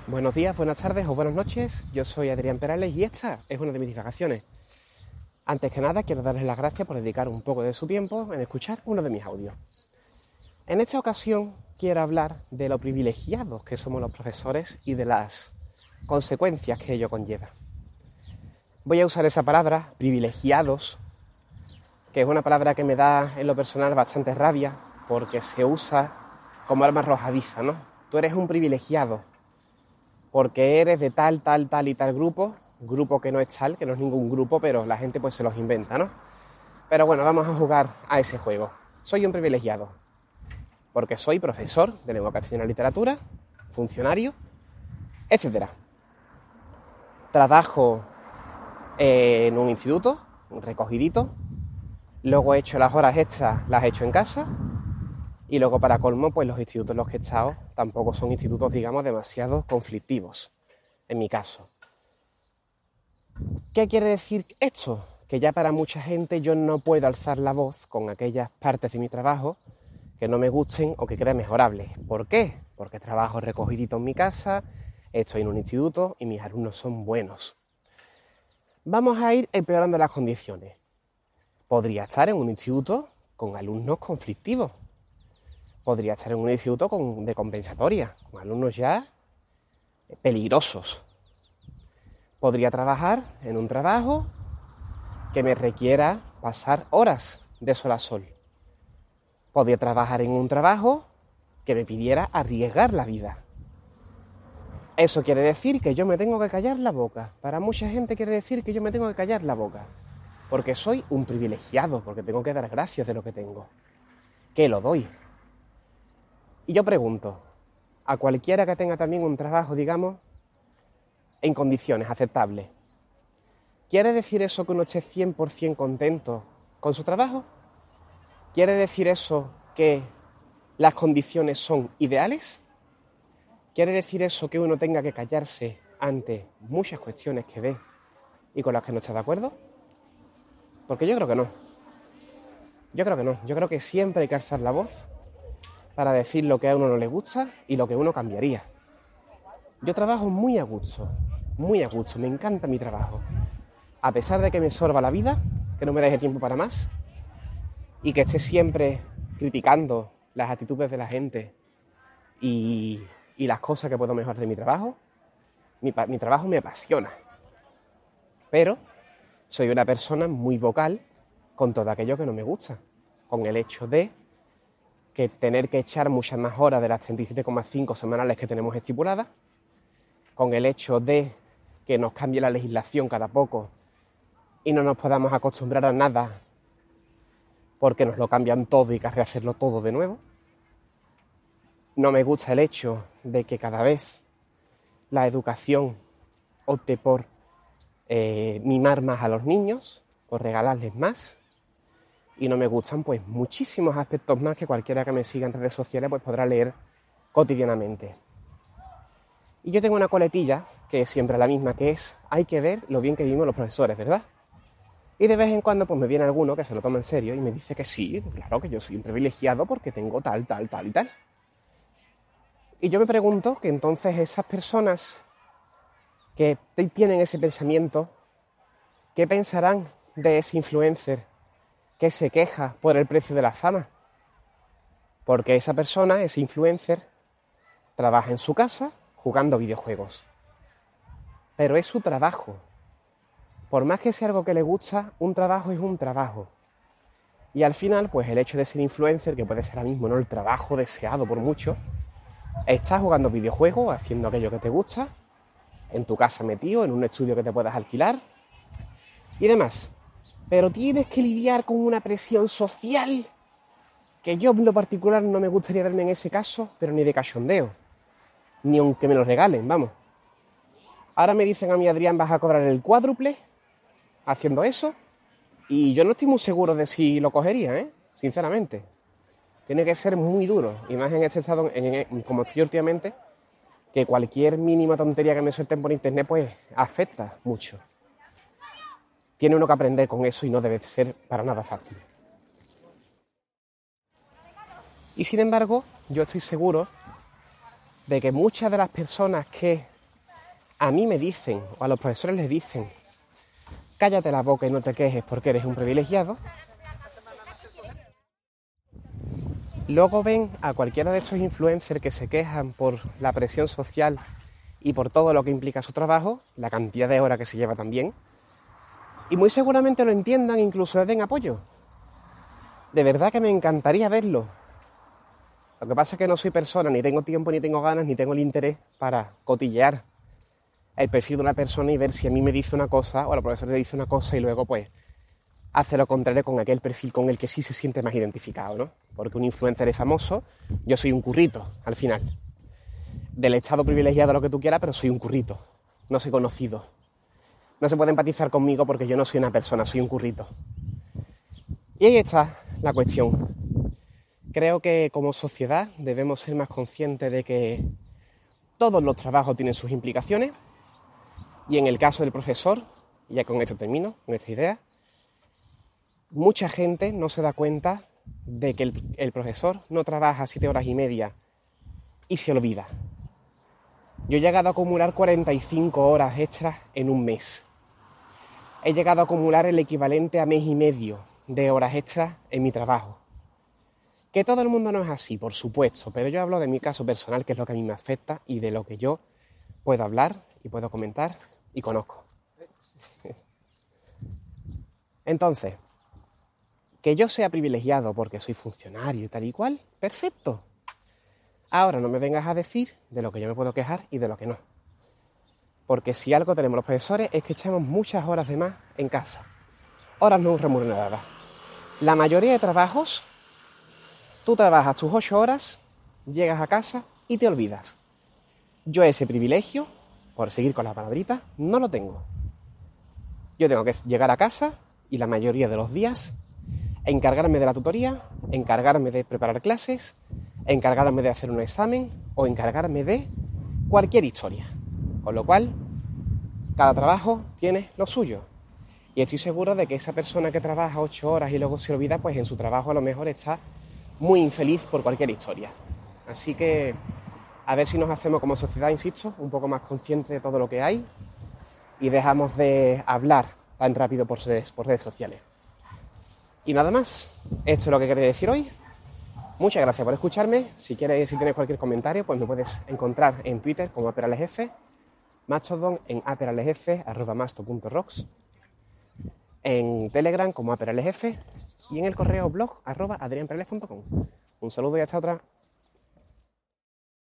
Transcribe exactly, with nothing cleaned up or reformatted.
Buenos días, buenas tardes o buenas noches. Yo soy Adrián Perales y esta es una de mis divagaciones. Antes que nada, quiero darles las gracias por dedicar un poco de su tiempo en escuchar uno de mis audios. En esta ocasión quiero hablar de lo privilegiados que somos los profesores y de las consecuencias que ello conlleva. Voy a usar esa palabra, privilegiados, que es una palabra que me da en lo personal bastante rabia porque se usa como arma arrojadiza, ¿no? Tú eres un privilegiado porque eres de tal, tal, tal y tal grupo, grupo que no es tal, que no es ningún grupo, pero la gente pues se los inventa, ¿no? Pero bueno, vamos a jugar a ese juego. Soy un privilegiado porque soy profesor de lengua castellana y literatura, funcionario, etcétera. Trabajo en un instituto, un recogidito, luego he hecho las horas extras, las he hecho en casa. Y luego, para colmo, pues los institutos en los que he estado tampoco son institutos, digamos, demasiado conflictivos, en mi caso. ¿Qué quiere decir esto? Que ya para mucha gente yo no puedo alzar la voz con aquellas partes de mi trabajo que no me gusten o que crea mejorables. ¿Por qué? Porque trabajo recogidito en mi casa, estoy en un instituto y mis alumnos son buenos. Vamos a ir empeorando las condiciones. Podría estar en un instituto con alumnos conflictivos. Podría estar en un instituto con, de compensatoria, con alumnos ya peligrosos. Podría trabajar en un trabajo que me requiera pasar horas de sol a sol. Podría trabajar en un trabajo que me pidiera arriesgar la vida. Eso quiere decir que yo me tengo que callar la boca. Para mucha gente quiere decir que yo me tengo que callar la boca. Porque soy un privilegiado, porque tengo que dar gracias de lo que tengo. Que lo doy. Y yo pregunto, a cualquiera que tenga también un trabajo, digamos, en condiciones aceptables, ¿quiere decir eso que uno esté cien por ciento contento con su trabajo? ¿Quiere decir eso que las condiciones son ideales? ¿Quiere decir eso que uno tenga que callarse ante muchas cuestiones que ve y con las que no está de acuerdo? Porque yo creo que no. Yo creo que no. Yo creo que siempre hay que alzar la voz para decir lo que a uno no le gusta y lo que uno cambiaría. Yo trabajo muy a gusto, muy a gusto, me encanta mi trabajo. A pesar de que me sorba la vida, que no me deje tiempo para más y que esté siempre criticando las actitudes de la gente y, y las cosas que puedo mejorar de mi trabajo, mi, mi trabajo me apasiona. Pero soy una persona muy vocal con todo aquello que no me gusta, con el hecho de que tener que echar muchas más horas de las treinta y siete coma cinco semanales que tenemos estipuladas, con el hecho de que nos cambie la legislación cada poco y no nos podamos acostumbrar a nada porque nos lo cambian todo y hay que rehacerlo todo de nuevo. No me gusta el hecho de que cada vez la educación opte por eh, mimar más a los niños, por regalarles más. Y no me gustan pues muchísimos aspectos más que cualquiera que me siga en redes sociales pues podrá leer cotidianamente. Y yo tengo una coletilla que es siempre la misma, que es hay que ver lo bien que vivimos los profesores, ¿verdad? Y de vez en cuando pues me viene alguno que se lo toma en serio y me dice que sí, claro que yo soy un privilegiado porque tengo tal, tal, tal y tal. Y yo me pregunto que entonces esas personas que tienen ese pensamiento, ¿qué pensarán de ese influencer que se queja por el precio de la fama? Porque esa persona, ese influencer, trabaja en su casa jugando videojuegos. Pero es su trabajo. Por más que sea algo que le gusta, un trabajo es un trabajo. Y al final, pues el hecho de ser influencer, que puede ser ahora mismo no el trabajo deseado por muchos, estás jugando videojuegos, haciendo aquello que te gusta, en tu casa metido, en un estudio que te puedas alquilar y demás. Pero tienes que lidiar con una presión social que yo en lo particular no me gustaría verme en ese caso, pero ni de cachondeo, ni aunque me lo regalen, vamos. Ahora me dicen a mí, Adrián, vas a cobrar el cuádruple haciendo eso, y yo no estoy muy seguro de si lo cogería, ¿eh? Sinceramente. Tiene que ser muy duro, y más en este estado, en, en, como estoy últimamente, que cualquier mínima tontería que me suelten por internet, pues afecta mucho. Tiene uno que aprender con eso y no debe ser para nada fácil. Y sin embargo, yo estoy seguro de que muchas de las personas que a mí me dicen, o a los profesores les dicen, cállate la boca y no te quejes porque eres un privilegiado, luego ven a cualquiera de estos influencers que se quejan por la presión social y por todo lo que implica su trabajo, la cantidad de horas que se lleva también, y muy seguramente lo entiendan e incluso les den apoyo. De verdad que me encantaría verlo. Lo que pasa es que no soy persona, ni tengo tiempo, ni tengo ganas, ni tengo el interés para cotillear el perfil de una persona y ver si a mí me dice una cosa o a la profesora le dice una cosa y luego pues hace lo contrario con aquel perfil con el que sí se siente más identificado, ¿no? Porque un influencer es famoso, yo soy un currito, al final. Del estado privilegiado, lo que tú quieras, pero soy un currito, no soy conocido. No se puede empatizar conmigo porque yo no soy una persona, soy un currito. Y ahí está la cuestión. Creo que como sociedad debemos ser más conscientes de que todos los trabajos tienen sus implicaciones y en el caso del profesor, y ya con esto termino, con esta idea, mucha gente no se da cuenta de que el, el profesor no trabaja siete horas y media y se olvida. Yo he llegado a acumular cuarenta y cinco horas extras en un mes. He llegado a acumular el equivalente a mes y medio de horas extras en mi trabajo. Que todo el mundo no es así, por supuesto, pero yo hablo de mi caso personal, que es lo que a mí me afecta y de lo que yo puedo hablar y puedo comentar y conozco. Entonces, que yo sea privilegiado porque soy funcionario y tal y cual, perfecto. Ahora no me vengas a decir de lo que yo me puedo quejar y de lo que no. Porque si algo tenemos los profesores es que echamos muchas horas de más en casa. Horas no remuneradas. La mayoría de trabajos, tú trabajas tus ocho horas, llegas a casa y te olvidas. Yo ese privilegio, por seguir con la palabrita, no lo tengo. Yo tengo que llegar a casa y la mayoría de los días encargarme de la tutoría, encargarme de preparar clases, encargarme de hacer un examen o encargarme de cualquier historia. Con lo cual, cada trabajo tiene lo suyo. Y estoy seguro de que esa persona que trabaja ocho horas y luego se olvida, pues en su trabajo a lo mejor está muy infeliz por cualquier historia. Así que a ver si nos hacemos como sociedad, insisto, un poco más conscientes de todo lo que hay y dejamos de hablar tan rápido por redes, por redes sociales. Y nada más, esto es lo que quería decir hoy. Muchas gracias por escucharme. Si quieres, si tienes cualquier comentario, pues me puedes encontrar en Twitter como aperalesf, Mastodon en aperalesf, arroba masto punto rocks, en Telegram como aperalesf y en el correo blog arroba adrianperales punto com. Un saludo y hasta otra.